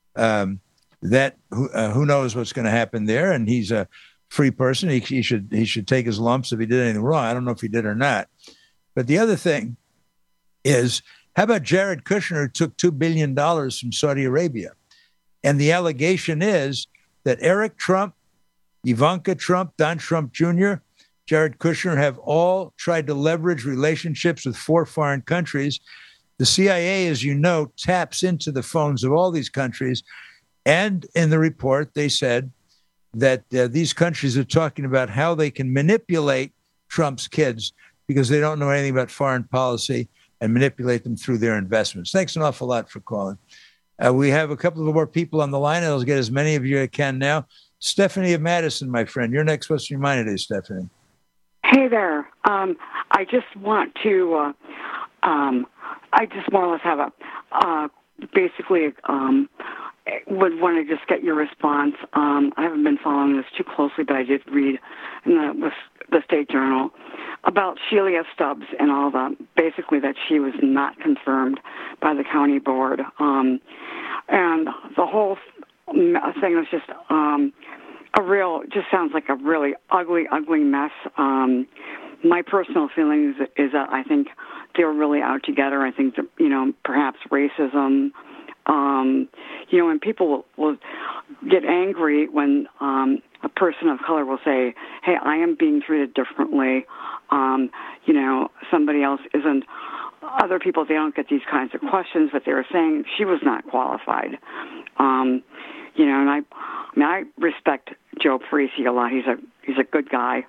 who knows what's going to happen there? And he's a free person. He should take his lumps if he did anything wrong. I don't know if he did or not. But the other thing is, how about Jared Kushner, who took $2 billion from Saudi Arabia? And the allegation is that Eric Trump, Ivanka Trump, Don Trump Jr., Jared Kushner have all tried to leverage relationships with 4 foreign countries. The CIA, as you know, taps into the phones of all these countries. And in the report, they said that these countries are talking about how they can manipulate Trump's kids because they don't know anything about foreign policy and manipulate them through their investments. Thanks an awful lot for calling. We have a couple of more people on the line. I'll get as many of you as I can now. Stephanie of Madison, my friend. You're next. What's your mind today, Stephanie? Hey there. I just want to, I just more or less have would want to just get your response. I haven't been following this too closely, but I did read in the State Journal about Shelia Stubbs and all basically that she was not confirmed by the county board. And the whole thing was just just sounds like a really ugly mess. My personal feelings is that I think they're really out to get her. I think that, perhaps racism, and people will get angry when a person of color will say, hey, I am being treated differently. Somebody else isn't. Other people, they don't get these kinds of questions, but they were saying she was not qualified. And I respect Joe Parisi a lot. He's a good guy.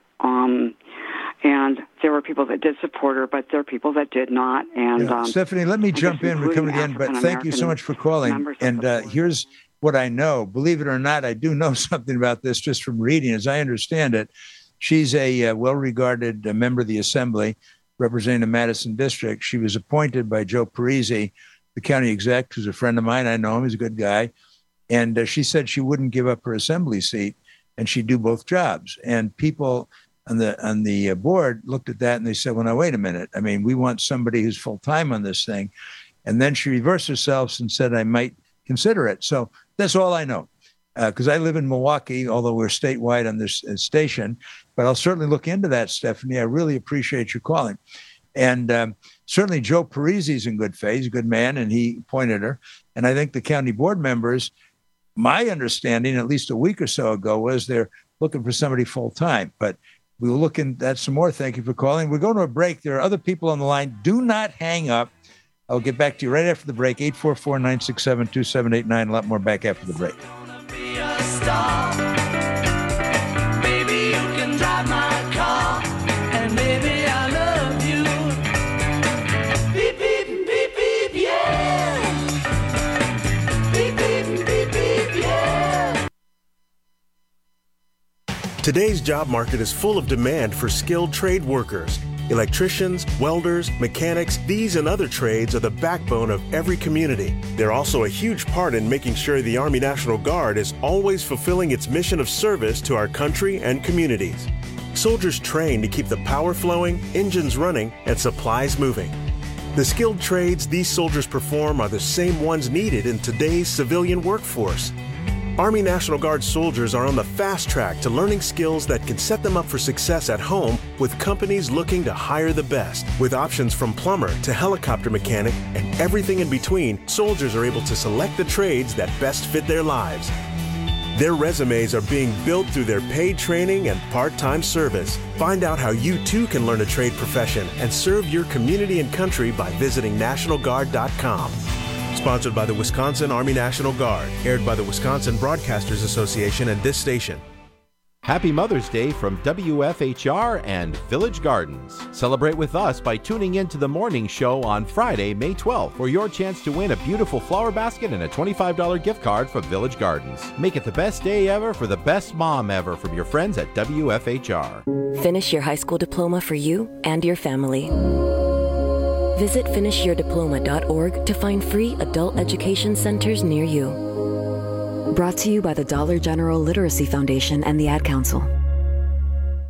And there were people that did support her, but there are people that did not. And Stephanie, let me jump in. We're coming to the end, but thank you so much for calling. And here's what I know. Believe it or not, I do know something about this just from reading. As I understand it, she's a well-regarded member of the Assembly representing the Madison District. She was appointed by Joe Parisi, the county exec, who's a friend of mine. I know him. He's a good guy. And she said she wouldn't give up her assembly seat, and she'd do both jobs. And people on the board looked at that and they said, well, now, wait a minute. I mean, we want somebody who's full-time on this thing. And then she reversed herself and said, I might consider it. So that's all I know. Because I live in Milwaukee, although we're statewide on this station. But I'll certainly look into that, Stephanie. I really appreciate your calling. And certainly Joe Parisi's in good faith. He's a good man, and he appointed her. And I think the county board members, my understanding, at least a week or so ago, was they're looking for somebody full-time. But we will look into that some more. Thank you for calling. We're going to a break. There are other people on the line. Do not hang up. I'll get back to you right after the break. 844-967-2789. A lot more back after the break. Baby, you can drive my car, and baby, I love you. Beep, beep, beep, beep, yeah. Beep, beep, beep, beep, yeah. Today's job market is full of demand for skilled trade workers. Electricians, welders, mechanics, these and other trades are the backbone of every community. They're also a huge part in making sure the Army National Guard is always fulfilling its mission of service to our country and communities. Soldiers train to keep the power flowing, engines running, and supplies moving. The skilled trades these soldiers perform are the same ones needed in today's civilian workforce. Army National Guard soldiers are on the fast track to learning skills that can set them up for success at home with companies looking to hire the best. With options from plumber to helicopter mechanic and everything in between, soldiers are able to select the trades that best fit their lives. Their resumes are being built through their paid training and part-time service. Find out how you too can learn a trade profession and serve your community and country by visiting NationalGuard.com. Sponsored by the Wisconsin Army National Guard. Aired by the Wisconsin Broadcasters Association and this station. Happy Mother's Day from WFHR and Village Gardens. Celebrate with us by tuning in to the morning show on Friday, May 12th for your chance to win a beautiful flower basket and a $25 gift card from Village Gardens. Make it the best day ever for the best mom ever from your friends at WFHR. Finish your high school diploma for you and your family. Visit finishyourdiploma.org to find free adult education centers near you. Brought to you by the Dollar General Literacy Foundation and the Ad Council.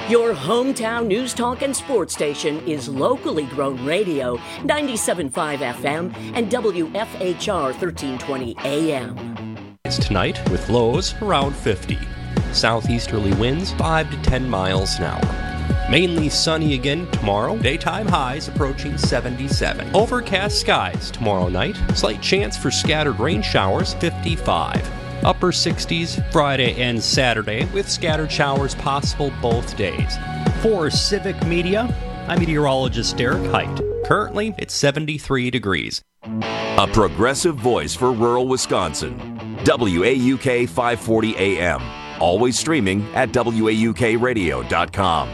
Your hometown news, talk, and sports station is locally grown radio, 97.5 FM and WFHR 1320 AM. It's tonight with lows around 50. Southeasterly winds 5 to 10 miles an hour. Mainly sunny again tomorrow. Daytime highs approaching 77. Overcast skies tomorrow night. Slight chance for scattered rain showers, 55. Upper 60s Friday and Saturday with scattered showers possible both days. For Civic Media, I'm meteorologist Derek Height. Currently, it's 73 degrees. A progressive voice for rural Wisconsin. WAUK 540 AM. Always streaming at WAUKradio.com.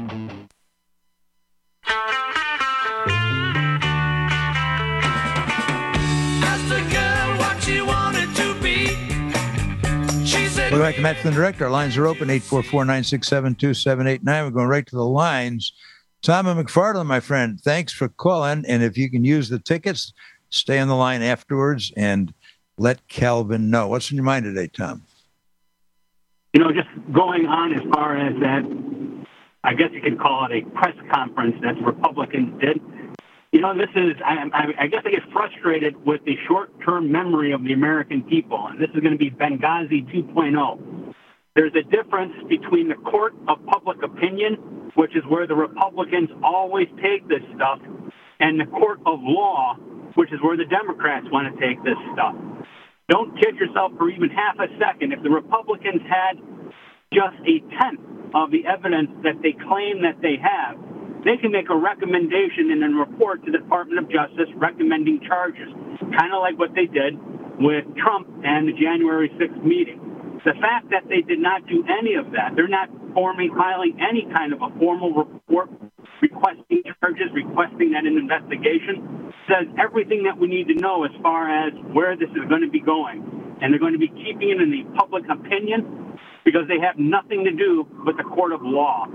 Welcome back to Match the Direct. Our lines are open, 844-967-2789. We're going right to the lines. Tom and McFarland, my friend, thanks for calling. And if you can use the tickets, stay on the line afterwards and let Calvin know. What's in your mind today, Tom? You know, just going on as far as that, I guess you could call it a press conference that Republicans did. You know, this is, I guess I get frustrated with the short-term memory of the American people, and this is going to be Benghazi 2.0. There's a difference between the court of public opinion, which is where the Republicans always take this stuff, and the court of law, which is where the Democrats want to take this stuff. Don't kid yourself for even half a second. If the Republicans had just a tenth of the evidence that they claim that they have, they can make a recommendation in a report to the Department of Justice recommending charges, kind of like what they did with Trump and the January 6th meeting. The fact that they did not do any of that, they're not filing any kind of a formal report, requesting charges, requesting that an investigation, says everything that we need to know as far as where this is going to be going. And they're going to be keeping it in the public opinion because they have nothing to do with the court of law.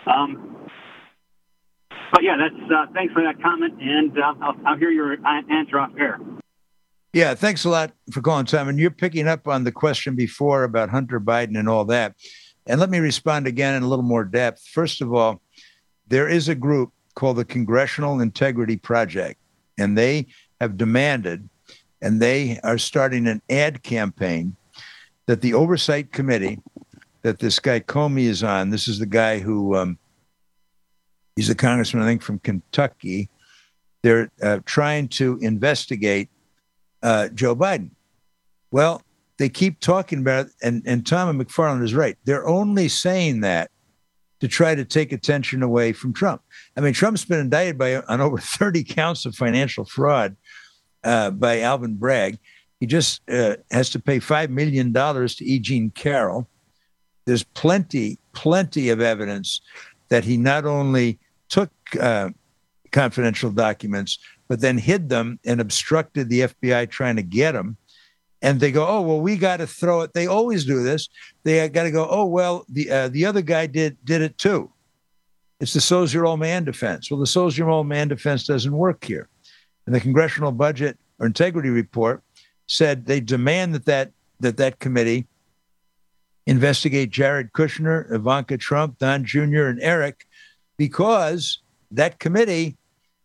But yeah, that's thanks for that comment, and I'll hear your answer off air. Yeah, thanks a lot for calling, Simon. You're picking up on the question before about Hunter Biden and all that. And let me respond again in a little more depth. First of all, there is a group called the Congressional Integrity Project, and they have demanded, and they are starting an ad campaign that the Oversight Committee that this guy Comey is on, this is the guy who, he's a congressman, I think, from Kentucky. They're trying to investigate Joe Biden. Well, they keep talking about it, and Tom McFarland is right. They're only saying that to try to take attention away from Trump. I mean, Trump's been indicted on over 30 counts of financial fraud by Alvin Bragg. He just has to pay $5 million to E. Jean Carroll. There's plenty of evidence that he not only took confidential documents, but then hid them and obstructed the FBI trying to get them. And they go, oh, well, we got to throw it. They always do this. They got to go, oh, well, the other guy did it too. It's the so's your old man defense. Well, the so's your old man defense doesn't work here. And the Congressional Budget or Integrity Report said they demand that committee investigate Jared Kushner, Ivanka Trump, Don Jr., and Eric, because that committee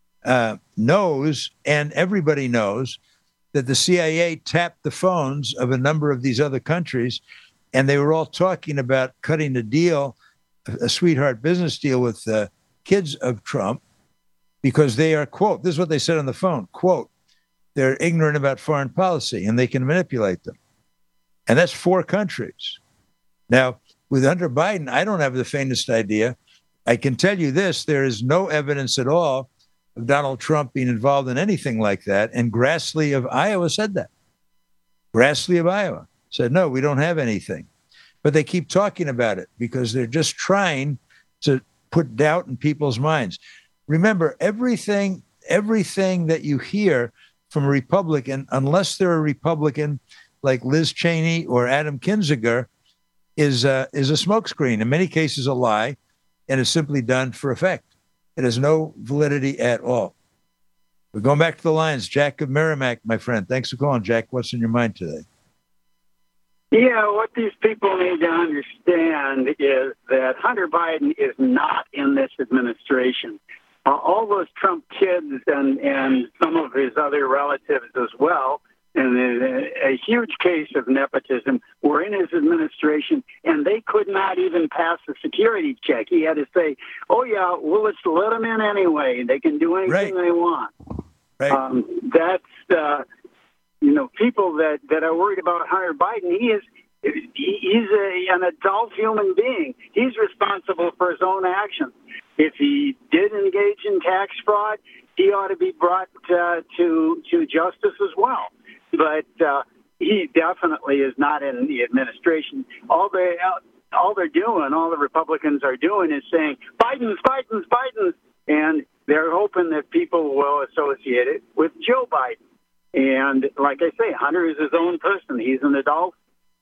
knows, and everybody knows, that the CIA tapped the phones of a number of these other countries, and they were all talking about cutting a deal, a sweetheart business deal with the kids of Trump, because they are, quote, this is what they said on the phone, quote, they're ignorant about foreign policy and they can manipulate them. And that's 4 countries. Now, with Hunter Biden, I don't have the faintest idea. I can tell you this, there is no evidence at all of Donald Trump being involved in anything like that. And Grassley of Iowa said that. Grassley of Iowa said, no, we don't have anything. But they keep talking about it because they're just trying to put doubt in people's minds. Remember, everything that you hear from a Republican, unless they're a Republican like Liz Cheney or Adam Kinzinger, is a smokescreen, in many cases a lie, and is simply done for effect. It has no validity at all. We're going back to the lines. Jack of Merrimack, my friend. Thanks for calling, Jack. What's in your mind today? Yeah, what these people need to understand is that Hunter Biden is not in this administration. All those Trump kids and some of his other relatives as well, and a huge case of nepotism, were in his administration, and they could not even pass a security check. He had to say, oh, yeah, well, let's let them in anyway. They can do anything they want. Right. That's, people that are worried about Hunter Biden, he's an adult human being. He's responsible for his own actions. If he did engage in tax fraud, he ought to be brought to justice as well. But he definitely is not in the administration. All they're doing, all the Republicans are doing, is saying Biden's, and they're hoping that people will associate it with Joe Biden. And like I say, Hunter is his own person. He's an adult.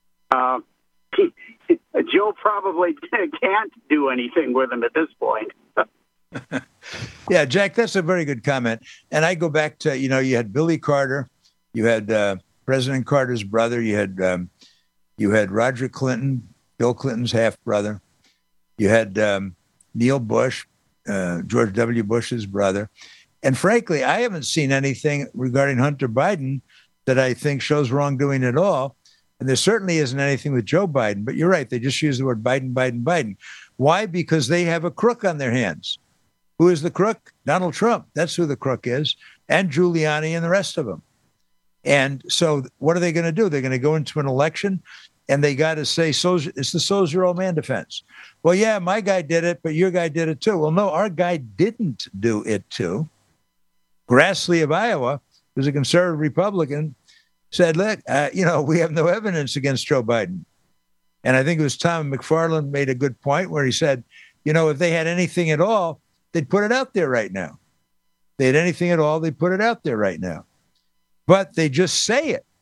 Joe probably can't do anything with him at this point. Yeah, Jack, that's a very good comment. And I go back to, you had Billy Carter, you had President Carter's brother, you had Roger Clinton, Bill Clinton's half brother, you had Neil Bush, George W. Bush's brother. And frankly, I haven't seen anything regarding Hunter Biden that I think shows wrongdoing at all. And there certainly isn't anything with Joe Biden. But you're right. They just use the word Biden. Why? Because they have a crook on their hands. Who is the crook? Donald Trump. That's who the crook is. And Giuliani and the rest of them. And so what are they going to do? They're going to go into an election and they got to say, it's the soldier old man defense. Well, yeah, my guy did it, but your guy did it too. Well, no, our guy didn't do it too. Grassley of Iowa, who's a conservative Republican, said, look, we have no evidence against Joe Biden. And I think it was Tom McFarland made a good point where he said, if they had anything at all, they'd put it out there right now. If they had anything at all, they'd put it out there right now. But they just say it.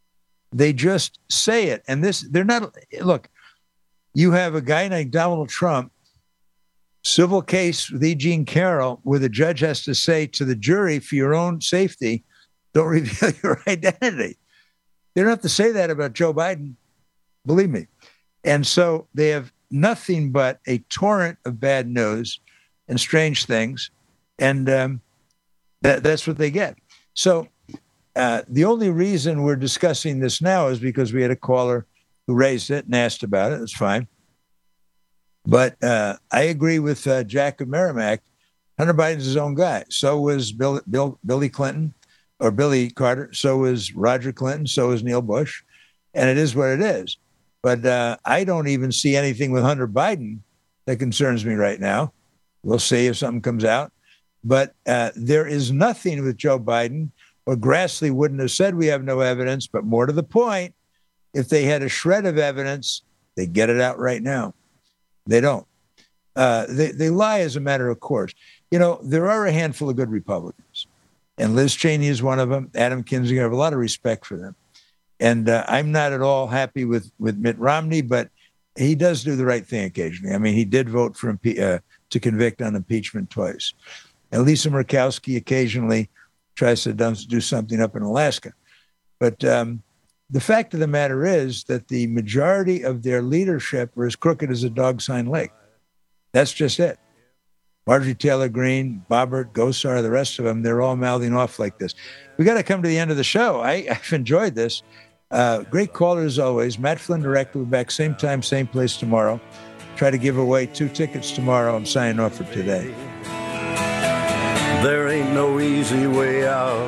And they're not, look, you have a guy named Donald Trump, civil case with E. Jean Carroll, where the judge has to say to the jury, for your own safety, don't reveal your identity. They don't have to say that about Joe Biden, believe me. And so they have nothing but a torrent of bad news and strange things, and that's what they get. So the only reason we're discussing this now is because we had a caller who raised it and asked about it. It's fine. But I agree with Jack of Merrimack. Hunter Biden's his own guy. So was Billy Clinton or Billy Carter. So was Roger Clinton. So was Neil Bush. And it is what it is. But I don't even see anything with Hunter Biden that concerns me right now. We'll see if something comes out. But there is nothing with Joe Biden, or Grassley wouldn't have said we have no evidence. But more to the point, if they had a shred of evidence, they'd get it out right now. They don't. They lie as a matter of course. There are a handful of good Republicans, and Liz Cheney is one of them. Adam Kinzinger, I have a lot of respect for them. And I'm not at all happy with Mitt Romney, but he does do the right thing occasionally. I mean, he did vote for to convict on impeachment twice. And Lisa Murkowski occasionally tries to do something up in Alaska. But the fact of the matter is that the majority of their leadership are as crooked as a dog's hind leg. That's just it. Marjorie Taylor Greene, Boebert, Gosar, the rest of them, they're all mouthing off like this. We got to come to the end of the show. I've enjoyed this. Great caller as always. Matt Flynn Direct will be back same time, same place tomorrow. Try to give away 2 tickets tomorrow. I'm signing off for today. There ain't no easy way out.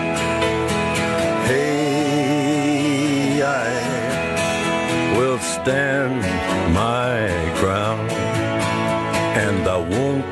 Hey, I will stand my ground, and I won't.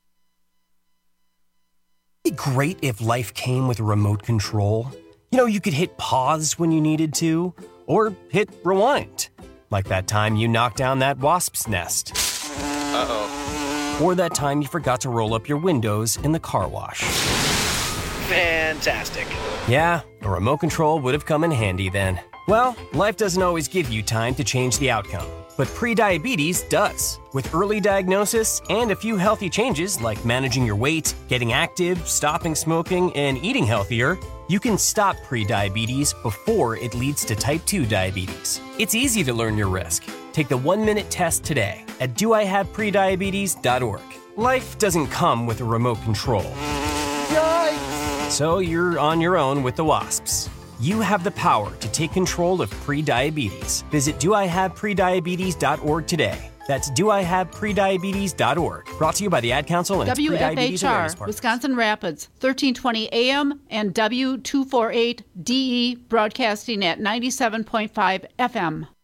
It'd be great if life came with a remote control. You could hit pause when you needed to, or hit rewind. Like that time you knocked down that wasp's nest. Uh-oh. Or that time you forgot to roll up your windows in the car wash. Fantastic. Yeah, a remote control would have come in handy then. Well, life doesn't always give you time to change the outcome. but prediabetes does. With early diagnosis and a few healthy changes like managing your weight, getting active, stopping smoking, and eating healthier, you can stop prediabetes before it leads to type 2 diabetes. It's easy to learn your risk. Take the 1-minute test today at doihaveprediabetes.org. Life doesn't come with a remote control. Yikes! So you're on your own with the WASPs. You have the power to take control of prediabetes. Visit doihaveprediabetes.org today. That's doihaveprediabetes.org. Brought to you by the Ad Council and its Prediabetes Awareness WFHR, Partners. Wisconsin Rapids, 1320 AM and W248DE broadcasting at 97.5 FM.